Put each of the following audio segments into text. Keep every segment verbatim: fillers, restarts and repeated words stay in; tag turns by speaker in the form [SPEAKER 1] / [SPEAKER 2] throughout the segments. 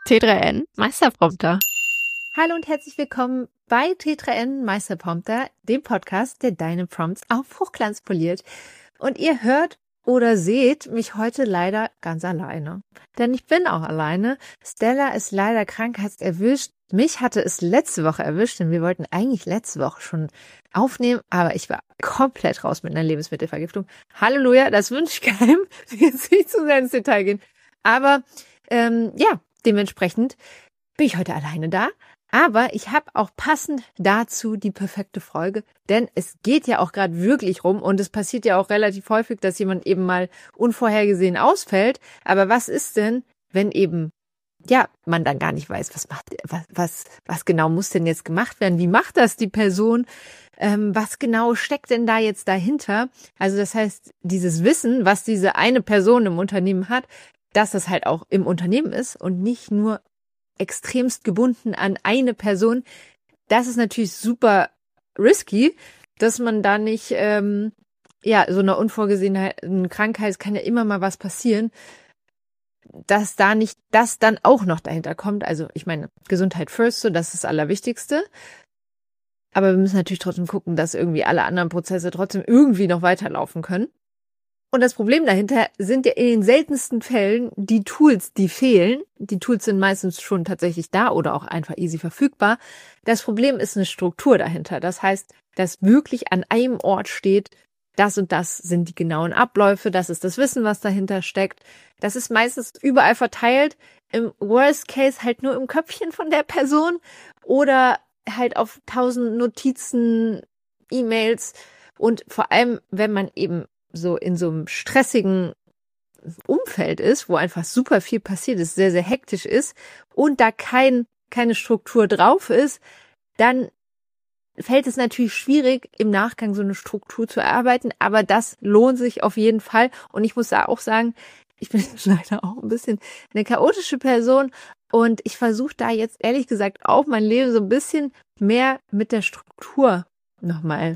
[SPEAKER 1] T drei N Meisterprompter.
[SPEAKER 2] Hallo und herzlich willkommen bei T drei N Meisterprompter, dem Podcast, der deine Prompts auf Hochglanz poliert. Und ihr hört oder seht mich heute leider ganz alleine. Denn ich bin auch alleine. Stella ist leider krankheitserwischt. Mich hatte es letzte Woche erwischt, denn wir wollten eigentlich letzte Woche schon aufnehmen, aber ich war komplett raus mit einer Lebensmittelvergiftung. Halleluja, das wünsche ich keinem. Ich will jetzt nicht zu sehr ins Detail gehen. Aber ähm, ja, dementsprechend bin ich heute alleine da. Aber ich habe auch passend dazu die perfekte Folge, denn es geht ja auch gerade wirklich rum und es passiert ja auch relativ häufig, dass jemand eben mal unvorhergesehen ausfällt. Aber was ist denn, wenn eben, ja, man dann gar nicht weiß, was macht, was, was, was genau muss denn jetzt gemacht werden? Wie macht das die Person? Ähm, was genau steckt denn da jetzt dahinter? Also das heißt, dieses Wissen, was diese eine Person im Unternehmen hat, dass das halt auch im Unternehmen ist und nicht nur extremst gebunden an eine Person, das ist natürlich super risky, dass man da nicht, ähm, ja, so eine unvorgesehene Krankheit, es kann ja immer mal was passieren, dass da nicht das dann auch noch dahinter kommt. Also ich meine, Gesundheit first, so das ist das Allerwichtigste. Aber wir müssen natürlich trotzdem gucken, dass irgendwie alle anderen Prozesse trotzdem irgendwie noch weiterlaufen können. Und das Problem dahinter sind ja in den seltensten Fällen die Tools, die fehlen. Die Tools sind meistens schon tatsächlich da oder auch einfach easy verfügbar. Das Problem ist eine Struktur dahinter. Das heißt, dass wirklich an einem Ort steht, das und das sind die genauen Abläufe, das ist das Wissen, was dahinter steckt. Das ist meistens überall verteilt. Im Worst Case halt nur im Köpfchen von der Person oder halt auf tausend Notizen, E-Mails. Und vor allem, wenn man eben so in so einem stressigen Umfeld ist, wo einfach super viel passiert ist, sehr, sehr hektisch ist und da kein, keine Struktur drauf ist, dann fällt es natürlich schwierig, im Nachgang so eine Struktur zu erarbeiten, aber das lohnt sich auf jeden Fall. Und ich muss da auch sagen, ich bin leider auch ein bisschen eine chaotische Person und ich versuche da jetzt ehrlich gesagt auch mein Leben so ein bisschen mehr mit der Struktur nochmal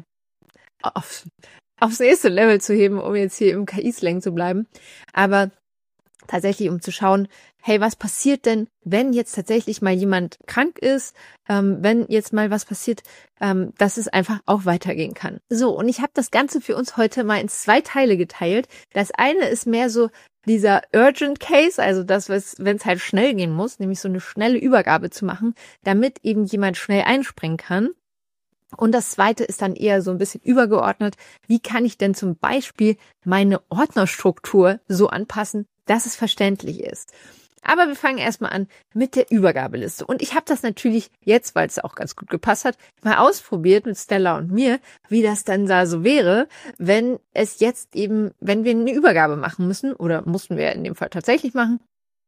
[SPEAKER 2] auf aufs nächste Level zu heben, um jetzt hier im K I-Slang zu bleiben. Aber tatsächlich, um zu schauen, hey, was passiert denn, wenn jetzt tatsächlich mal jemand krank ist, ähm, wenn jetzt mal was passiert, ähm, dass es einfach auch weitergehen kann. So, und ich habe das Ganze für uns heute mal in zwei Teile geteilt. Das eine ist mehr so dieser Urgent Case, also das, wenn es halt schnell gehen muss, nämlich so eine schnelle Übergabe zu machen, damit eben jemand schnell einspringen kann. Und das zweite ist dann eher so ein bisschen übergeordnet. Wie kann ich denn zum Beispiel meine Ordnerstruktur so anpassen, dass es verständlich ist? Aber wir fangen erstmal an mit der Übergabeliste. Und ich habe das natürlich jetzt, weil es auch ganz gut gepasst hat, mal ausprobiert mit Stella und mir, wie das dann da so wäre, wenn es jetzt eben, wenn wir eine Übergabe machen müssen, oder mussten wir in dem Fall tatsächlich machen.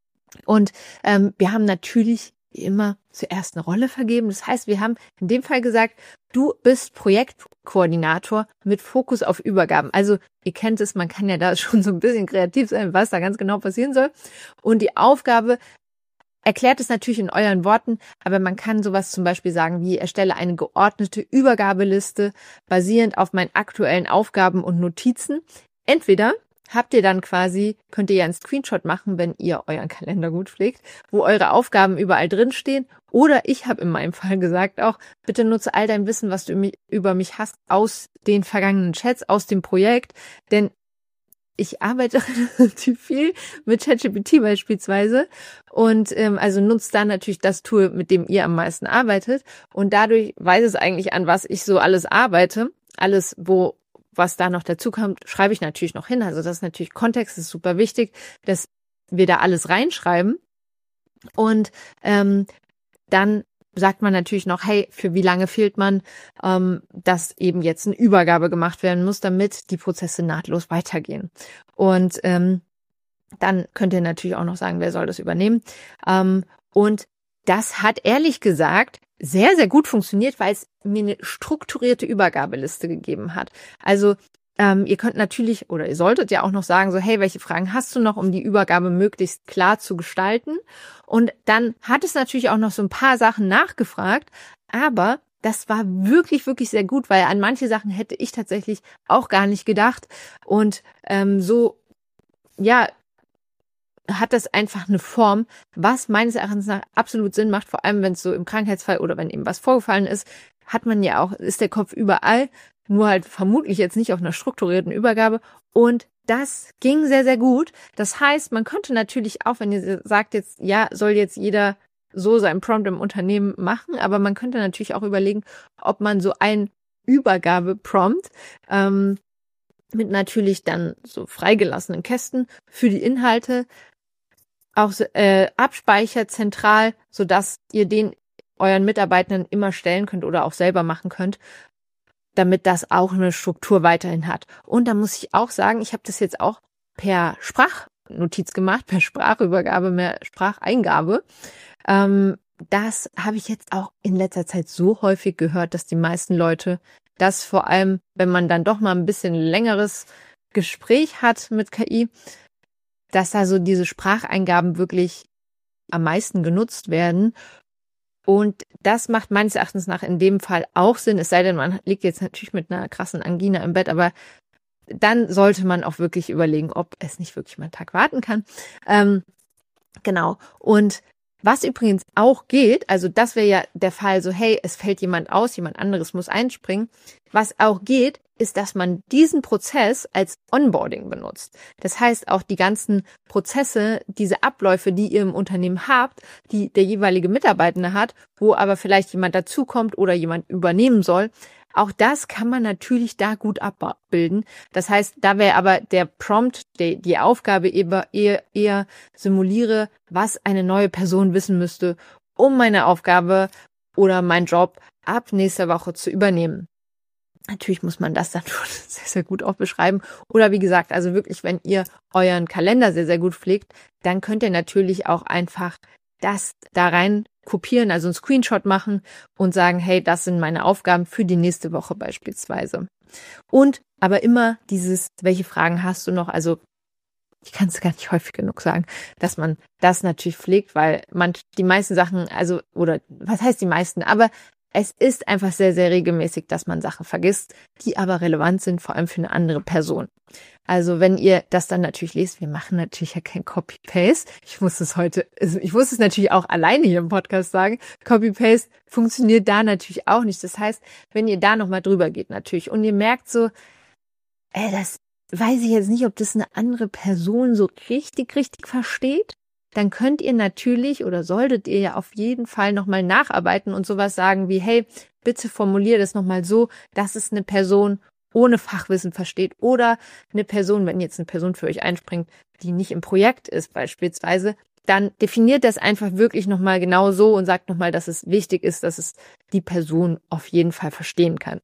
[SPEAKER 2] Und ähm, wir haben natürlich wie immer zuerst eine Rolle vergeben. Das heißt, wir haben in dem Fall gesagt, du bist Projektkoordinator mit Fokus auf Übergaben. Also ihr kennt es, man kann ja da schon so ein bisschen kreativ sein, was da ganz genau passieren soll. Und die Aufgabe erklärt es natürlich in euren Worten, aber man kann sowas zum Beispiel sagen wie, erstelle eine geordnete Übergabeliste basierend auf meinen aktuellen Aufgaben und Notizen. Entweder habt ihr dann quasi, könnt ihr ja einen Screenshot machen, wenn ihr euren Kalender gut pflegt, wo eure Aufgaben überall drin stehen. Oder ich habe in meinem Fall gesagt auch, bitte nutze all dein Wissen, was du über mich hast, aus den vergangenen Chats, aus dem Projekt. Denn ich arbeite relativ viel mit ChatGPT beispielsweise und ähm, also nutzt da natürlich das Tool, mit dem ihr am meisten arbeitet. Und dadurch weiß es eigentlich, an was ich so alles arbeite. Alles, wo was da noch dazu kommt, schreibe ich natürlich noch hin. Also das ist natürlich Kontext, ist super wichtig, dass wir da alles reinschreiben. Und ähm, dann sagt man natürlich noch, hey, für wie lange fehlt man, ähm, dass eben jetzt eine Übergabe gemacht werden muss, damit die Prozesse nahtlos weitergehen. Und ähm, dann könnt ihr natürlich auch noch sagen, wer soll das übernehmen. Ähm, und das hat ehrlich gesagt sehr, sehr gut funktioniert, weil es mir eine strukturierte Übergabeliste gegeben hat. Also ähm, ihr könnt natürlich oder ihr solltet ja auch noch sagen, so hey, welche Fragen hast du noch, um die Übergabe möglichst klar zu gestalten? Und dann hat es natürlich auch noch so ein paar Sachen nachgefragt, aber das war wirklich, wirklich sehr gut, weil an manche Sachen hätte ich tatsächlich auch gar nicht gedacht. Und ähm, so, ja, hat das einfach eine Form, was meines Erachtens nach absolut Sinn macht, vor allem wenn es so im Krankheitsfall oder wenn eben was vorgefallen ist, hat man ja auch, ist der Kopf überall, nur halt vermutlich jetzt nicht auf einer strukturierten Übergabe und das ging sehr, sehr gut. Das heißt, man könnte natürlich auch, wenn ihr sagt jetzt, ja, soll jetzt jeder so seinen Prompt im Unternehmen machen, aber man könnte natürlich auch überlegen, ob man so ein Übergabe-Prompt ähm, mit natürlich dann so freigelassenen Kästen für die Inhalte auch äh, abspeichert zentral, sodass ihr den euren Mitarbeitenden immer stellen könnt oder auch selber machen könnt, damit das auch eine Struktur weiterhin hat. Und da muss ich auch sagen, ich habe das jetzt auch per Sprachnotiz gemacht, per Sprachübergabe, mehr Spracheingabe. Ähm, das habe ich jetzt auch in letzter Zeit so häufig gehört, dass die meisten Leute das vor allem, wenn man dann doch mal ein bisschen längeres Gespräch hat mit K I, dass da so diese Spracheingaben wirklich am meisten genutzt werden. Und das macht meines Erachtens nach in dem Fall auch Sinn, es sei denn, man liegt jetzt natürlich mit einer krassen Angina im Bett, aber dann sollte man auch wirklich überlegen, ob es nicht wirklich mal einen Tag warten kann. Ähm, genau. Und was übrigens auch geht, also das wäre ja der Fall so, hey, es fällt jemand aus, jemand anderes muss einspringen. Was auch geht, ist, dass man diesen Prozess als Onboarding benutzt. Das heißt, auch die ganzen Prozesse, diese Abläufe, die ihr im Unternehmen habt, die der jeweilige Mitarbeitende hat, wo aber vielleicht jemand dazukommt oder jemand übernehmen soll, auch das kann man natürlich da gut abbilden. Das heißt, da wäre aber der Prompt, die, die Aufgabe eher, eher, eher simuliere, was eine neue Person wissen müsste, um meine Aufgabe oder meinen Job ab nächster Woche zu übernehmen. Natürlich muss man das dann schon sehr, sehr gut auch beschreiben. Oder wie gesagt, also wirklich, wenn ihr euren Kalender sehr, sehr gut pflegt, dann könnt ihr natürlich auch einfach das da rein kopieren, also einen Screenshot machen und sagen, hey, das sind meine Aufgaben für die nächste Woche beispielsweise. Und aber immer dieses, welche Fragen hast du noch? Also ich kann es gar nicht häufig genug sagen, dass man das natürlich pflegt, weil man die meisten Sachen, also oder was heißt die meisten, aber es ist einfach sehr, sehr regelmäßig, dass man Sachen vergisst, die aber relevant sind, vor allem für eine andere Person. Also wenn ihr das dann natürlich lest, wir machen natürlich ja kein Copy-Paste. Ich muss es heute, ich muss es natürlich auch alleine hier im Podcast sagen. Copy-Paste funktioniert da natürlich auch nicht. Das heißt, wenn ihr da nochmal drüber geht natürlich und ihr merkt so, ey, das weiß ich jetzt nicht, ob das eine andere Person so richtig, richtig versteht, dann könnt ihr natürlich oder solltet ihr ja auf jeden Fall nochmal nacharbeiten und sowas sagen wie, hey, bitte formulier das nochmal so, dass es eine Person ohne Fachwissen versteht oder eine Person, wenn jetzt eine Person für euch einspringt, die nicht im Projekt ist beispielsweise, dann definiert das einfach wirklich nochmal genau so und sagt nochmal, dass es wichtig ist, dass es die Person auf jeden Fall verstehen kann.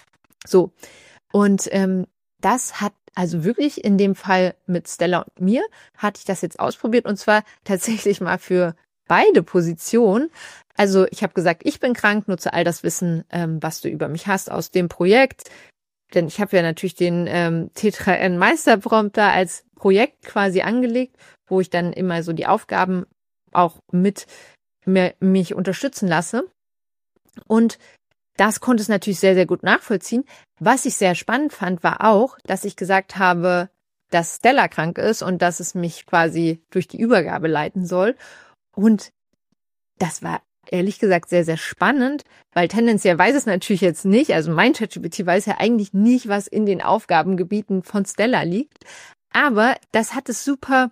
[SPEAKER 2] So, und ähm, das hat also wirklich in dem Fall mit Stella und mir hatte ich das jetzt ausprobiert und zwar tatsächlich mal für beide Positionen. Also ich habe gesagt, ich bin krank, nutze all das Wissen, ähm, was du über mich hast aus dem Projekt. Denn ich habe ja natürlich den ähm, Tetra N Meisterprompter als Projekt quasi angelegt, wo ich dann immer so die Aufgaben auch mit mir, mich unterstützen lasse. Und das konnte es natürlich sehr, sehr gut nachvollziehen. Was ich sehr spannend fand, war auch, dass ich gesagt habe, dass Stella krank ist und dass es mich quasi durch die Übergabe leiten soll. Und das war ehrlich gesagt sehr, sehr spannend, weil tendenziell weiß es natürlich jetzt nicht, also mein ChatGPT weiß ja eigentlich nicht, was in den Aufgabengebieten von Stella liegt. Aber das hat es super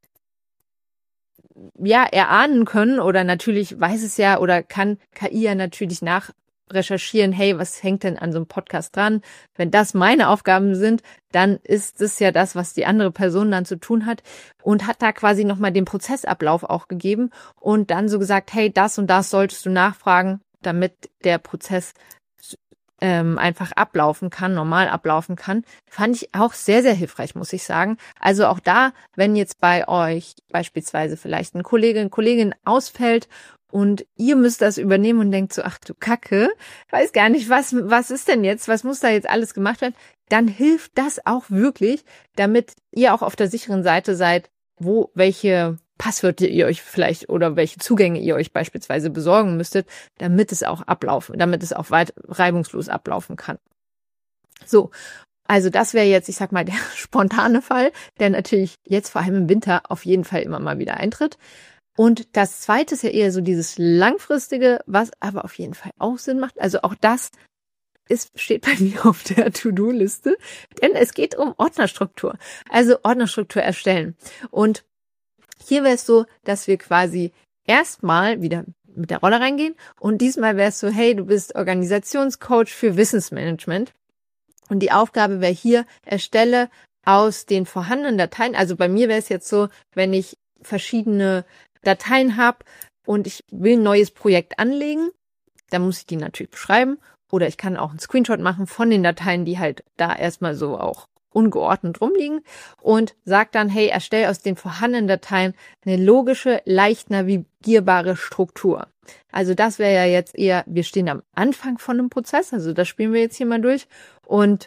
[SPEAKER 2] ja erahnen können oder natürlich weiß es ja oder kann K I ja natürlich nach recherchieren, hey, was hängt denn an so einem Podcast dran? Wenn das meine Aufgaben sind, dann ist es ja das, was die andere Person dann zu tun hat und hat da quasi nochmal den Prozessablauf auch gegeben und dann so gesagt, hey, das und das solltest du nachfragen, damit der Prozess ähm, einfach ablaufen kann, normal ablaufen kann. Fand ich auch sehr, sehr hilfreich, muss ich sagen. Also auch da, wenn jetzt bei euch beispielsweise vielleicht ein Kollege, eine Kollegin ausfällt und ihr müsst das übernehmen und denkt so, ach du Kacke, weiß gar nicht, was was ist denn jetzt, was muss da jetzt alles gemacht werden, dann hilft das auch wirklich, damit ihr auch auf der sicheren Seite seid, wo welche Passwörter ihr euch vielleicht oder welche Zugänge ihr euch beispielsweise besorgen müsstet, damit es auch ablaufen, damit es auch weit reibungslos ablaufen kann. So, Also das wäre jetzt, ich sag mal, der spontane Fall, der natürlich jetzt vor allem im Winter auf jeden Fall immer mal wieder eintritt. Und das zweite ist ja eher so dieses langfristige, was aber auf jeden Fall auch Sinn macht. Also auch das ist, steht bei mir auf der To-Do-Liste, denn es geht um Ordnerstruktur. Also Ordnerstruktur erstellen. Und hier wäre es so, dass wir quasi erstmal wieder mit der Rolle reingehen und diesmal wäre es so, hey, du bist Organisationscoach für Wissensmanagement und die Aufgabe wäre hier, erstelle aus den vorhandenen Dateien, also bei mir wäre es jetzt so, wenn ich verschiedene Dateien habe und ich will ein neues Projekt anlegen, dann muss ich die natürlich beschreiben oder ich kann auch einen Screenshot machen von den Dateien, die halt da erstmal so auch ungeordnet rumliegen und sag dann, hey, erstell aus den vorhandenen Dateien eine logische, leicht navigierbare Struktur. Also das wäre ja jetzt eher, wir stehen am Anfang von einem Prozess, also das spielen wir jetzt hier mal durch und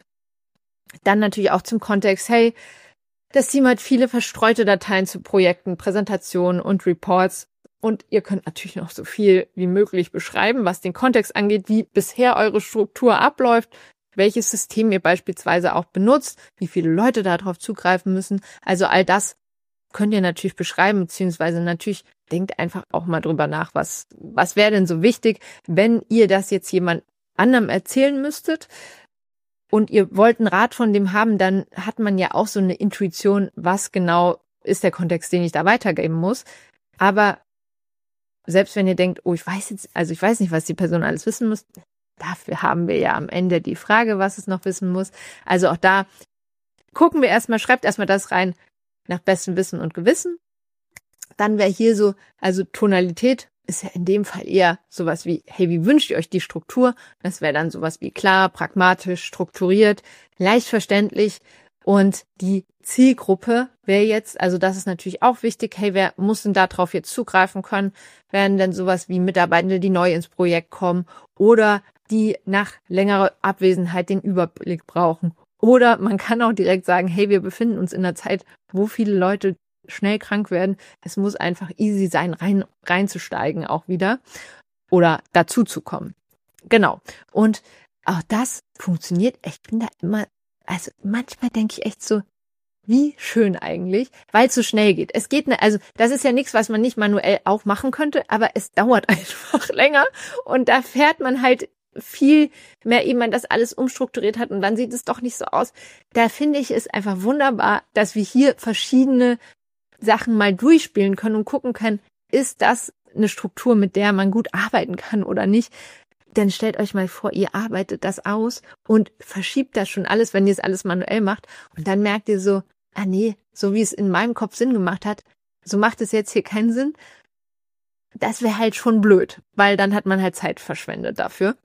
[SPEAKER 2] dann natürlich auch zum Kontext, hey, das Team hat viele verstreute Dateien zu Projekten, Präsentationen und Reports und ihr könnt natürlich noch so viel wie möglich beschreiben, was den Kontext angeht, wie bisher eure Struktur abläuft, welches System ihr beispielsweise auch benutzt, wie viele Leute darauf zugreifen müssen. Also all das könnt ihr natürlich beschreiben, beziehungsweise natürlich denkt einfach auch mal drüber nach, was, was wäre denn so wichtig, wenn ihr das jetzt jemand anderem erzählen müsstet und ihr wollt einen Rat von dem haben, dann hat man ja auch so eine Intuition, was genau ist der Kontext, den ich da weitergeben muss. Aber selbst wenn ihr denkt, oh, ich weiß jetzt, also ich weiß nicht, was die Person alles wissen muss, dafür haben wir ja am Ende die Frage, was es noch wissen muss. Also auch da gucken wir erstmal, schreibt erstmal das rein nach bestem Wissen und Gewissen. Dann wäre hier so, also Tonalität ist ja in dem Fall eher sowas wie, hey, wie wünscht ihr euch die Struktur? Das wäre dann sowas wie klar, pragmatisch, strukturiert, leicht verständlich. Und die Zielgruppe wäre jetzt, also das ist natürlich auch wichtig, hey, wer muss denn da drauf jetzt zugreifen können? Wären denn sowas wie Mitarbeitende, die neu ins Projekt kommen oder die nach längerer Abwesenheit den Überblick brauchen? Oder man kann auch direkt sagen, hey, wir befinden uns in einer Zeit, wo viele Leute schnell krank werden. Es muss einfach easy sein, rein reinzusteigen auch wieder oder dazu zu kommen. Genau. Und auch das funktioniert. Ich bin da immer, also manchmal denke ich echt so, wie schön eigentlich, weil es so schnell geht. Es geht, ne, also das ist ja nichts, was man nicht manuell auch machen könnte, aber es dauert einfach länger und da fährt man halt viel mehr, ehe man das alles umstrukturiert hat und dann sieht es doch nicht so aus. Da finde ich es einfach wunderbar, dass wir hier verschiedene Sachen mal durchspielen können und gucken können, ist das eine Struktur, mit der man gut arbeiten kann oder nicht. Dann stellt euch mal vor, ihr arbeitet das aus und verschiebt das schon alles, wenn ihr es alles manuell macht und dann merkt ihr so, ah nee, so wie es in meinem Kopf Sinn gemacht hat, so macht es jetzt hier keinen Sinn. Das wäre halt schon blöd, weil dann hat man halt Zeit verschwendet dafür.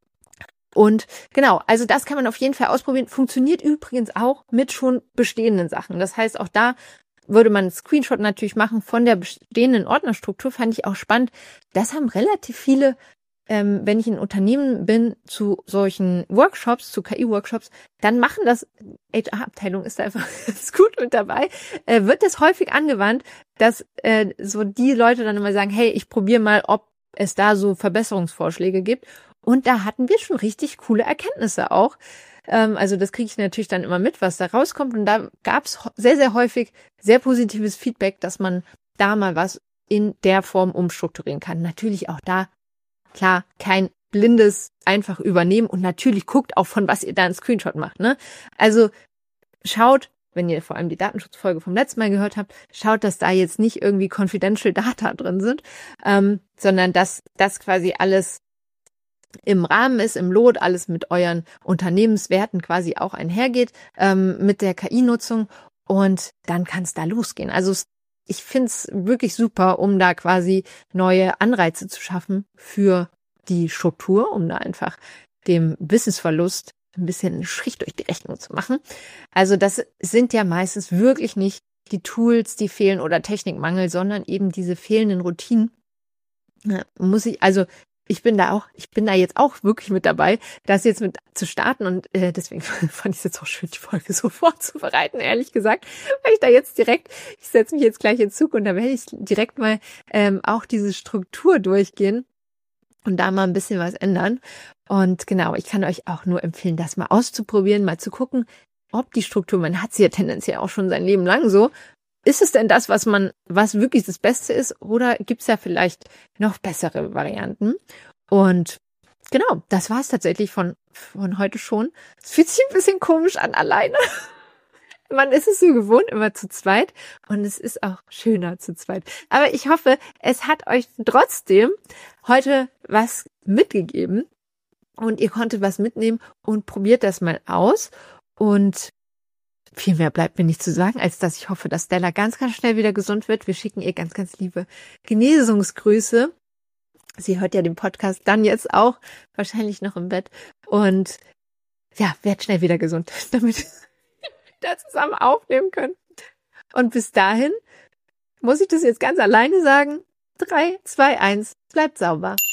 [SPEAKER 2] Und genau, also das kann man auf jeden Fall ausprobieren. Funktioniert übrigens auch mit schon bestehenden Sachen. Das heißt, auch da würde man einen Screenshot natürlich machen von der bestehenden Ordnerstruktur. Fand ich auch spannend. Das haben relativ viele, ähm, wenn ich in Unternehmen bin, zu solchen Workshops, zu K I-Workshops, dann machen das, H R-Abteilung ist da einfach ganz gut mit dabei, äh, wird das häufig angewandt, dass äh, so die Leute dann immer sagen, hey, ich probiere mal, ob es da so Verbesserungsvorschläge gibt. Und da hatten wir schon richtig coole Erkenntnisse auch. Ähm, also das kriege ich natürlich dann immer mit, was da rauskommt. Und da gab es sehr, sehr häufig sehr positives Feedback, dass man da mal was in der Form umstrukturieren kann. Natürlich auch da, klar, kein blindes einfach übernehmen und natürlich guckt auch, von was ihr da einen Screenshot macht. Ne? Also schaut, wenn ihr vor allem die Datenschutzfolge vom letzten Mal gehört habt, schaut, dass da jetzt nicht irgendwie confidential Data drin sind, ähm, sondern dass das quasi alles im Rahmen ist, im Lot, alles mit euren Unternehmenswerten quasi auch einhergeht, ähm, mit der K I-Nutzung und dann kann es da losgehen. Also ich finde es wirklich super, um da quasi neue Anreize zu schaffen für die Struktur, um da einfach dem Wissensverlust ein bisschen einen Strich durch die Rechnung zu machen. Also das sind ja meistens wirklich nicht die Tools, die fehlen oder Technikmangel, sondern eben diese fehlenden Routinen. Ja, muss ich, also ich bin da auch, ich bin da jetzt auch wirklich mit dabei, das jetzt mit zu starten und äh, deswegen fand ich es jetzt auch schön, die Folge so vorzubereiten, ehrlich gesagt, weil ich da jetzt direkt, ich setze mich jetzt gleich in Zug und da werde ich direkt mal ähm, auch diese Struktur durchgehen und da mal ein bisschen was ändern. Und genau, ich kann euch auch nur empfehlen, das mal auszuprobieren, mal zu gucken, ob die Struktur, man hat sie ja tendenziell auch schon sein Leben lang so, ist es denn das, was man, was wirklich das Beste ist, oder gibt es ja vielleicht noch bessere Varianten? Und genau, das war es tatsächlich von, von heute schon. Es fühlt sich ein bisschen komisch an alleine. Man ist es so gewohnt, immer zu zweit, und es ist auch schöner zu zweit. Aber ich hoffe, es hat euch trotzdem heute was mitgegeben und ihr konntet was mitnehmen und probiert das mal aus. Und viel mehr bleibt mir nicht zu sagen, als dass ich hoffe, dass Stella ganz, ganz schnell wieder gesund wird. Wir schicken ihr ganz, ganz liebe Genesungsgrüße. Sie hört ja den Podcast dann jetzt auch, wahrscheinlich noch im Bett. Und ja, wird schnell wieder gesund, damit wir da zusammen aufnehmen können. Und bis dahin muss ich das jetzt ganz alleine sagen. drei, zwei, eins, bleibt sauber.